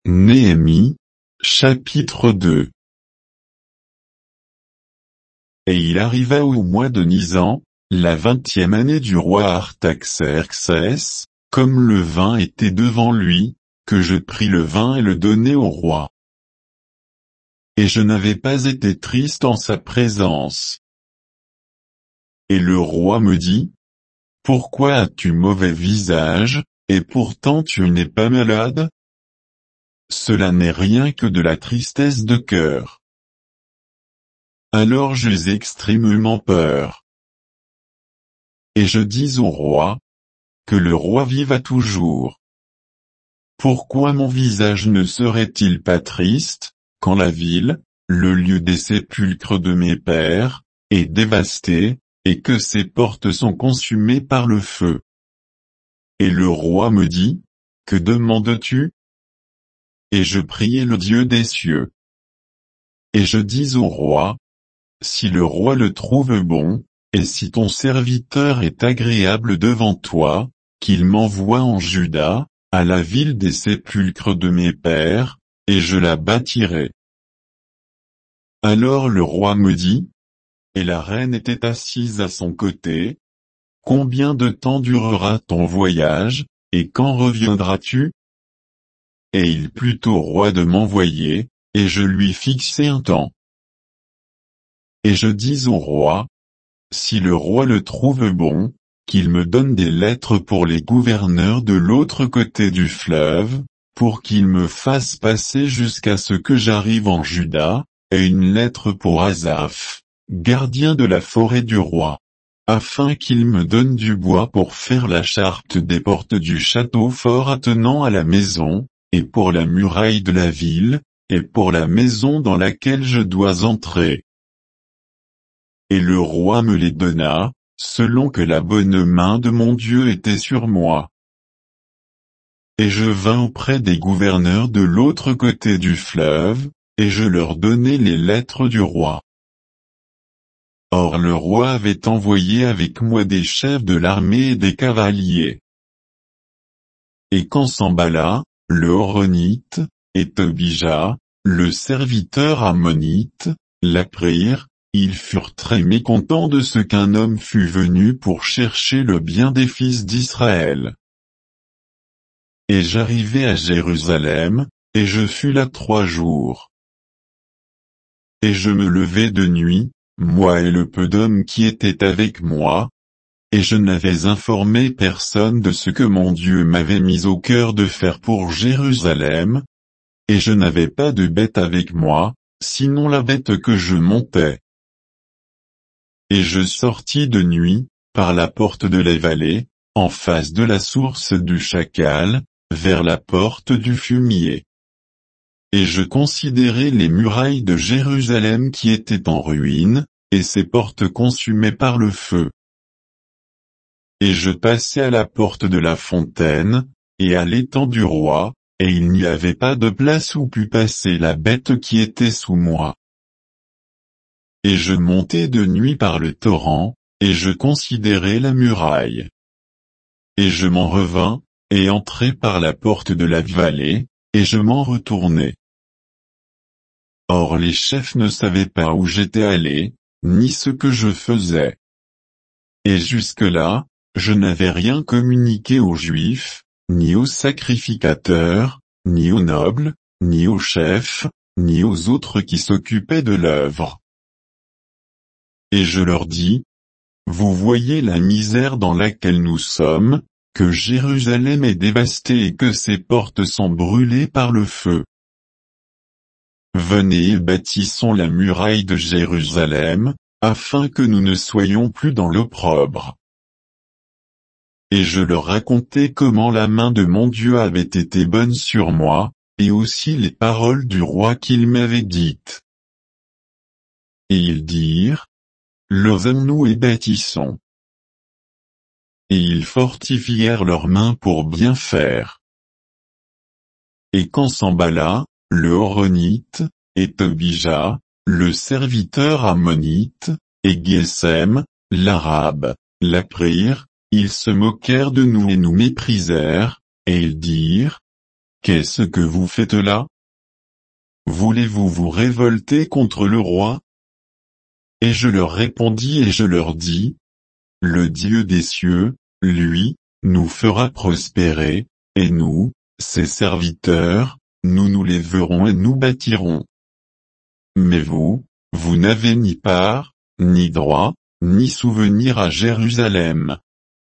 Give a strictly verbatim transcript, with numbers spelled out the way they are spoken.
Néhémie, chapitre deux. Et il arriva au mois de Nisan, la vingtième année du roi Artaxerxès, comme le vin était devant lui, que je pris le vin et le donnai au roi. Et je n'avais pas été triste en sa présence. Et le roi me dit, pourquoi as-tu mauvais visage, et pourtant tu n'es pas malade? Cela n'est rien que de la tristesse de cœur. Alors j'eus extrêmement peur. Et je dis au roi, que le roi vive à toujours. Pourquoi mon visage ne serait-il pas triste, quand la ville, le lieu des sépulcres de mes pères, est dévastée, et que ses portes sont consumées par le feu? Et le roi me dit, que demandes-tu? Et je priai le Dieu des cieux. Et je dis au roi, si le roi le trouve bon, et si ton serviteur est agréable devant toi, qu'il m'envoie en Juda, à la ville des sépulcres de mes pères, et je la bâtirai. Alors le roi me dit, et la reine était assise à son côté, combien de temps durera ton voyage, et quand reviendras-tu? Et il plut au roi de m'envoyer, et je lui fixai un temps. Et je dis au roi, si le roi le trouve bon, qu'il me donne des lettres pour les gouverneurs de l'autre côté du fleuve, pour qu'ils me fassent passer jusqu'à ce que j'arrive en Juda, et une lettre pour Asaph, gardien de la forêt du roi, afin qu'il me donne du bois pour faire la charte des portes du château fort attenant à la maison, et pour la muraille de la ville, et pour la maison dans laquelle je dois entrer. Et le roi me les donna, selon que la bonne main de mon Dieu était sur moi. Et je vins auprès des gouverneurs de l'autre côté du fleuve, et je leur donnai les lettres du roi. Or le roi avait envoyé avec moi des chefs de l'armée et des cavaliers. Et quand Sambala, le Horonite, et Tobija, le serviteur ammonite, l'apprirent, ils furent très mécontents de ce qu'un homme fût venu pour chercher le bien des fils d'Israël. Et j'arrivai à Jérusalem, et je fus là trois jours. Et je me levai de nuit, moi et le peu d'hommes qui étaient avec moi, et je n'avais informé personne de ce que mon Dieu m'avait mis au cœur de faire pour Jérusalem, et je n'avais pas de bête avec moi, sinon la bête que je montais. Et je sortis de nuit, par la porte de la vallée, en face de la source du Chacal, vers la porte du fumier. Et je considérai les murailles de Jérusalem qui étaient en ruine, et ses portes consumées par le feu. Et je passai à la porte de la fontaine, et à l'étang du roi, et il n'y avait pas de place où pût passer la bête qui était sous moi. Et je montai de nuit par le torrent, et je considérai la muraille. Et je m'en revins, et entrai par la porte de la vallée, et je m'en retournai. Or les chefs ne savaient pas où j'étais allé, ni ce que je faisais. Et jusque-là, je n'avais rien communiqué aux Juifs, ni aux sacrificateurs, ni aux nobles, ni aux chefs, ni aux autres qui s'occupaient de l'œuvre. Et je leur dis, vous voyez la misère dans laquelle nous sommes, que Jérusalem est dévastée et que ses portes sont brûlées par le feu. Venez et bâtissons la muraille de Jérusalem, afin que nous ne soyons plus dans l'opprobre. Et je leur racontai comment la main de mon Dieu avait été bonne sur moi, et aussi les paroles du roi qu'il m'avait dites. Et ils dirent, levons-nous et bâtissons. Et ils fortifièrent leurs mains pour bien faire. Et quand Sambala, le Horonite, et Tobija, le serviteur ammonite, et Gesem, l'arabe, l'apprirent, ils se moquèrent de nous et nous méprisèrent, et ils dirent, qu'est-ce que vous faites là? Voulez-vous vous révolter contre le roi? Et je leur répondis et je leur dis, le Dieu des cieux, lui, nous fera prospérer, et nous, ses serviteurs, nous nous lèverons et nous bâtirons. Mais vous, vous n'avez ni part, ni droit, ni souvenir à Jérusalem.